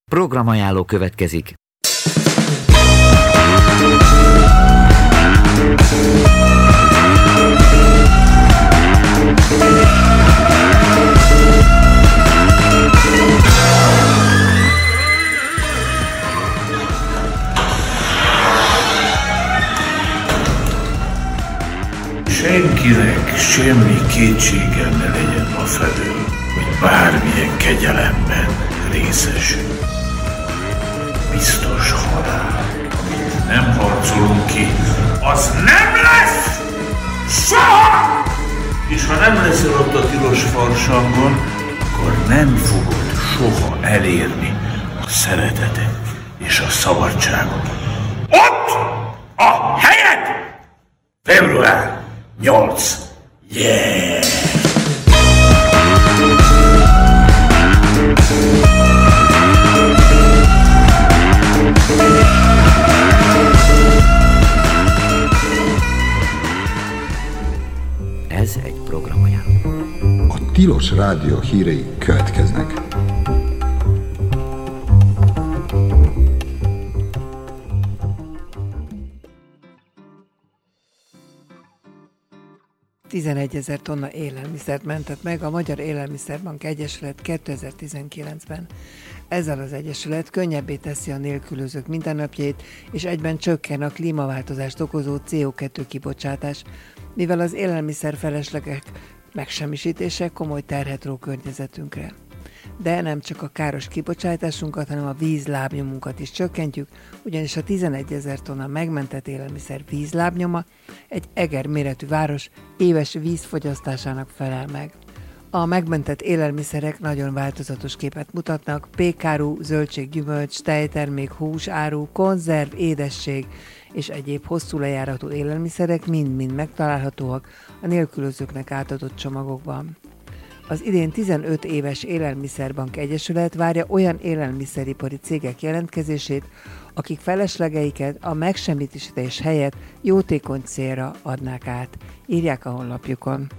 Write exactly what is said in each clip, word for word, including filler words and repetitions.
Programajánló következik. Senkinek semmi kétsége ne legyen afelől, hogy bármilyen kegyelemben részesül. Biztos halál, amit nem harcolunk ki, az nem lesz! Soha! És ha nem leszel ott a tilos farsangon, akkor nem fogod soha elérni a szeretetet és a szabadságot. Ott a helyed! február nyolc. Yeah! Ez egy programajánló. A Tilos Rádió hírei következnek. tizenegyezer tonna élelmiszert mentett meg a Magyar Élelmiszerbank Egyesület kétezer-tizenkilencben. Ezzel az egyesület könnyebbé teszi a nélkülözők mindennapjait, és egyben csökken a klímaváltozást okozó cé o kettő kibocsátás, mivel az élelmiszer feleslegek megsemmisítése komoly terhet ró környezetünkre. De nem csak a káros kibocsátásunkat, hanem a vízlábnyomunkat is csökkentjük, ugyanis a tizenegyezer tonna megmentett élelmiszer vízlábnyoma egy Eger méretű város éves vízfogyasztásának felel meg. A megmentett élelmiszerek nagyon változatos képet mutatnak, pékáru, zöldség, gyümölcs, tejtermék, húsáru, konzerv, édesség és egyéb hosszú lejáratú élelmiszerek mind-mind megtalálhatóak a nélkülözőknek átadott csomagokban. Az idén tizenöt éves Élelmiszerbank Egyesület várja olyan élelmiszeripari cégek jelentkezését, akik feleslegeiket a megsemmisítés helyett jótékony célra adnák át, írják a honlapjukon.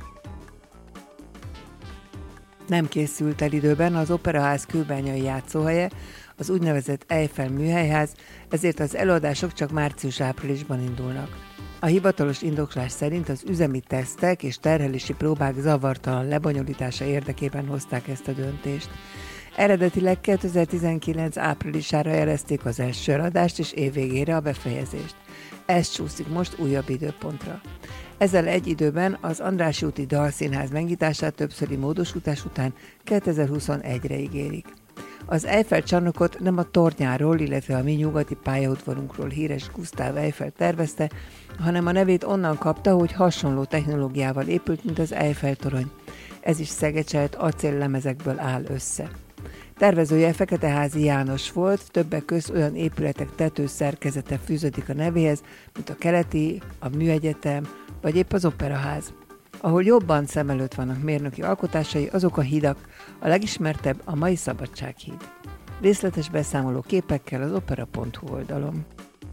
Nem készült el időben az Operaház kőbányai játszóhelye, az úgynevezett Eiffel műhelyház, ezért az előadások csak március-áprilisban indulnak. A hivatalos indoklás szerint az üzemi tesztek és terhelési próbák zavartalan lebonyolítása érdekében hozták ezt a döntést. Eredetileg kétezer-tizenkilenc áprilisára jelezték az első eladást és évvégére a befejezést. Ez csúszik most újabb időpontra. Ezzel egy időben az Andrássy úti Dalszínház megnyitását többszöri módosítás után kétezer-huszonegyre ígérik. Az Eiffel csarnokot nem a tornyáról, illetve a mi nyugati pályaudvarunkról híres Gustav Eiffel tervezte, hanem a nevét onnan kapta, hogy hasonló technológiával épült, mint az Eiffel torony. Ez is szegecselt acéllemezekből áll össze. Tervezője Feketeházi János volt, többek közt olyan épületek tetőszerkezete fűződik a nevéhez, mint a Keleti, a Műegyetem, vagy épp az Operaház. Ahol jobban szem előtt vannak mérnöki alkotásai, azok a hidak, a legismertebb a mai Szabadsághíd. Részletes beszámoló képekkel az opera pont hu oldalon.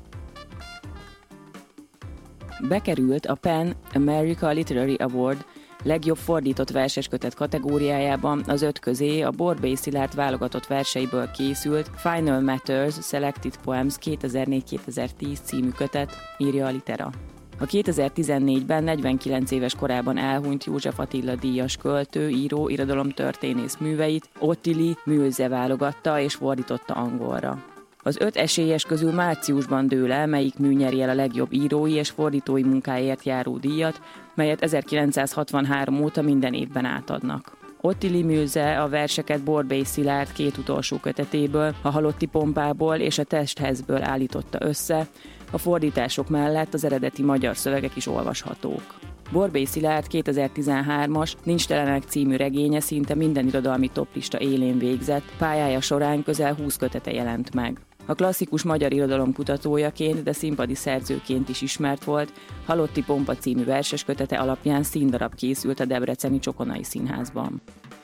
Bekerült a Pen America Literary Award legjobb fordított verseskötet kategóriájában az öt közé a Borbély Szilárd válogatott verseiből készült Final Matters Selected Poems kétezer-négy-kétezer-tíz című kötet, írja a Litera. A kétezer-tizennégyben negyvenkilenc éves korában elhunyt József Attila díjas költő, író, irodalomtörténész műveit Ottili Mülze válogatta és fordította angolra. Az öt esélyes közül márciusban dől el, melyik mű nyeri el a legjobb írói és fordítói munkáért járó díjat, melyet ezerkilencszázhatvanhárom óta minden évben átadnak. Ottili Mülze a verseket Borbély Szilárd két utolsó kötetéből, a Halotti Pompából és a Testhezből állította össze, a fordítások mellett az eredeti magyar szövegek is olvashatók. Borbély Szilárd kétezer-tizenhármas Nincs telenek című regénye szinte minden irodalmi toplista élén végzett, pályája során közel húsz kötete jelent meg. A klasszikus magyar irodalom kutatójaként, de színpadi szerzőként is ismert volt, Halotti Pompa című verses kötete alapján színdarab készült a debreceni Csokonai Színházban.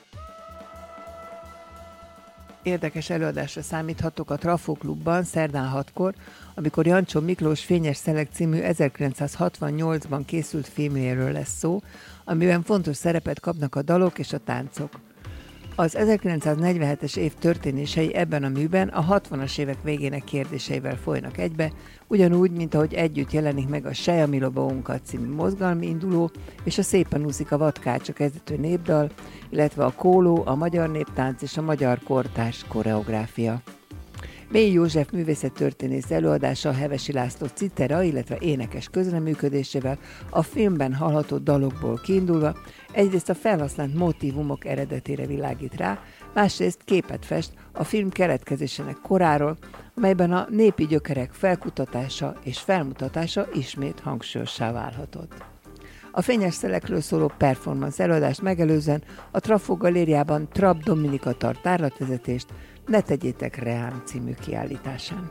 Érdekes előadásra számíthatok a Trafó Klubban szerdán hatkor, amikor Jancsó Miklós Fényes Szelek című ezerkilencszázhatvannyolcban készült filmjéről lesz szó, amiben fontos szerepet kapnak a dalok és a táncok. Az ezerkilencszáznegyvenhetes év történései ebben a műben a hatvanas évek végének kérdéseivel folynak egybe, ugyanúgy, mint ahogy együtt jelenik meg a Sej a mi lobaunkat című mozgalmi induló és a Szépen úszik a vadkácsa kezdetű népdal, illetve a kóló, a magyar néptánc és a magyar kortárs koreográfia. Mély József művészettörténész előadása a Hevesi László citera, illetve énekes közreműködésével a filmben hallható dalokból kiindulva egyrészt a felhasznált motívumok eredetére világít rá, másrészt képet fest a film keletkezésének koráról, amelyben a népi gyökerek felkutatása és felmutatása ismét hangsúlyossá válhatott. A fényes szelekről szóló performance előadást megelőzően a Trafó galériában Trapp Dominika tart tárlatvezetést Ne tegyétek reám című kiállításán.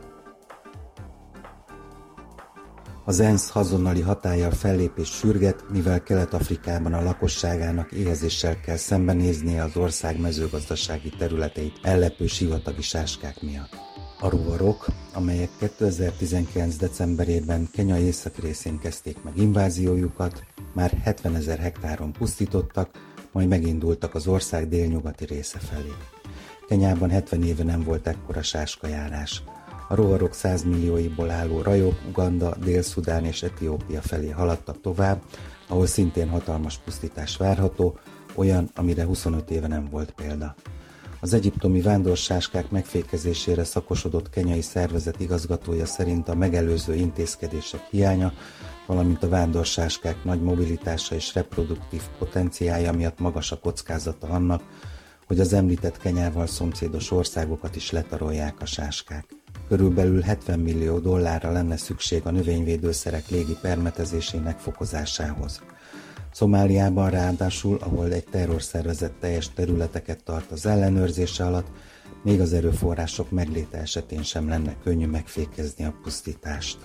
Az ENSZ azonnali hatállyal fellépés sürget, mivel Kelet-Afrikában a lakosságának éhezéssel kell szembenéznie az ország mezőgazdasági területeit ellepő sivatagi sáskák miatt. A rovarok, amelyek kétezer-tizenkilenc. decemberében Kenya északi részén kezdték meg inváziójukat, már hetvenezer hektáron pusztítottak, majd megindultak az ország délnyugati része felé. Kenyában hetven éve nem volt ekkora sáskajárás. A rovarok százmillióiból álló rajok Uganda, Dél-Szudán és Etiópia felé haladtak tovább, ahol szintén hatalmas pusztítás várható, olyan, amire huszonöt éve nem volt példa. Az egyiptomi vándorsáskák megfékezésére szakosodott kenyai szervezet igazgatója szerint a megelőző intézkedések hiánya, valamint a vándorsáskák nagy mobilitása és reproduktív potenciálja miatt magas a kockázata annak, hogy az említett Kenyával szomszédos országokat is letarolják a sáskák. Körülbelül hetven millió dollárra lenne szükség a növényvédőszerek légi permetezésének fokozásához. Szomáliában ráadásul, ahol egy terrorszervezet teljes területeket tart az ellenőrzése alatt, még az erőforrások megléte esetén sem lenne könnyű megfékezni a pusztítást.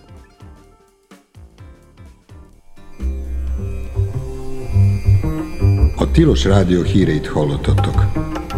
A Tilos Rádió híreit hallottatok.